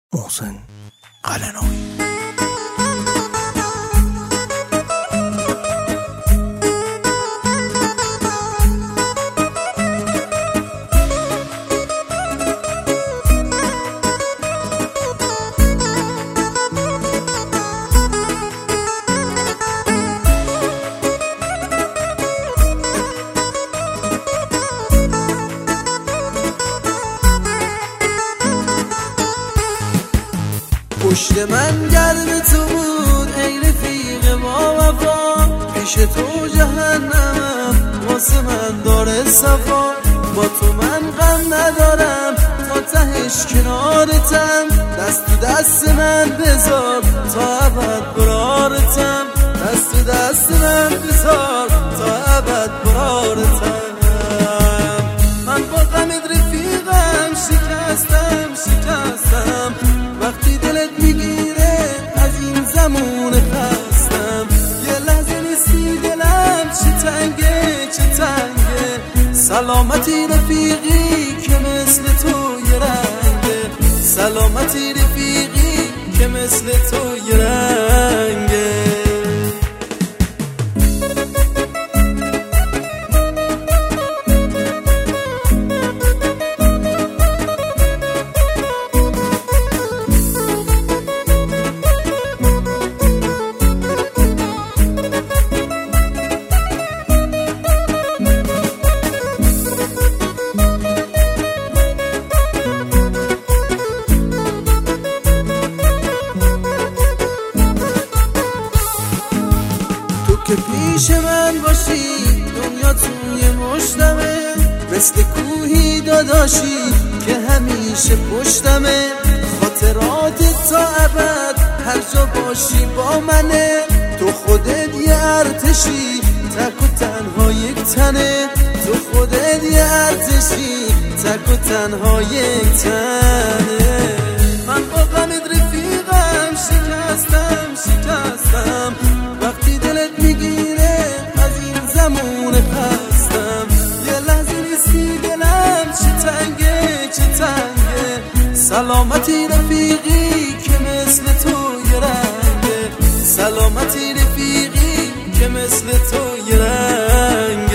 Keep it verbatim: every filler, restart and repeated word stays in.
محسن قلنوی. پشت من گرم تو بود ای رفیق ما وفا، پیش تو جهنمم واسه من داره صفا. با تو من غم ندارم تا تهش کنارتم، دست تو دست من بذار تا ابد برارتم، دست تو دست من بذار تا ابد برارتم. من با غمت رفیقم شکستم شکستم، وقتی دلت میگیره از این زمون خستم. یه لحظه نیستی دلم چه تنگه چه تنگه، سلامتی رفیقی که مثل تو یه رنگه، سلامتی رفیقی که مثل تو یه رنگه. که پیش من باشی دنیا توی مشتمه، مثل کوهی داداشی که همیشه پشتمه. خاطرات تا ابد هر جا باشی با منه، تو خودت یه ارتشی تک و تنها یک تنه، تو خودت یه ارتشی تک و تنها یک تنه. من با غمت رفیقم شکستم شکستم، وقتی دلت میگیره از این زمون خستم. یه لحظه نیستی دلم چه تنگه چه تنگه، سلامتی رفیقی که مثل تو یه رنگه، سلامتی رفیقی که مثل تو یه رنگه.